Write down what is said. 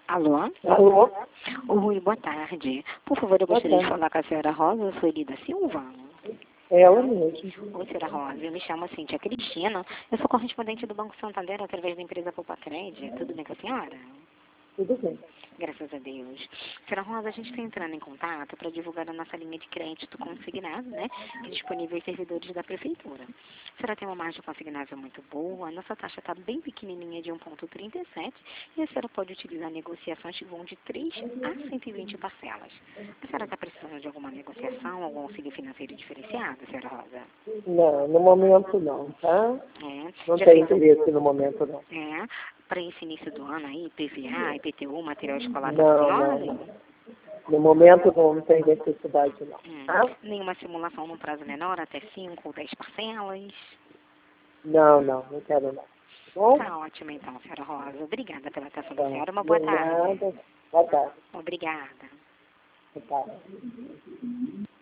Alô? Alô? Oi, boa tarde. Por favor, eu gostaria de falar com a senhora Rosa Sueli da Silva. Ela mesmo. Oi, senhora Rosa. Eu me chamo Cíntia Cristina. Eu sou correspondente do Banco Santander através da empresa Poupa Crédito. Tudo bem com a senhora? Tudo bem. Graças a Deus. Senhora Rosa, a gente está entrando em contato para divulgar a nossa linha de crédito consignado, né? Que é disponível em servidores da Prefeitura. A senhora tem uma margem consignável muito boa, a nossa taxa está bem pequenininha de 1,37 e a senhora pode utilizar negociações que vão de 3 a 120 parcelas. A senhora está precisando de alguma negociação, algum auxílio financeiro diferenciado, senhora Rosa? Não, no momento não, tá? É, Não já tem fez interesse no momento não. para esse início do ano aí, PVA, IPTU, material escolar da Não, senhora? não, não. No momento não tem necessidade não, tá? Nenhuma simulação num prazo menor, até 5 ou 10 parcelas? Não, não quero não. Bom? Tá ótimo então, senhora Rosa. Obrigada pela atenção da Tá. senhora. Uma De boa tarde. nada. Boa tarde. Obrigada. Boa tarde.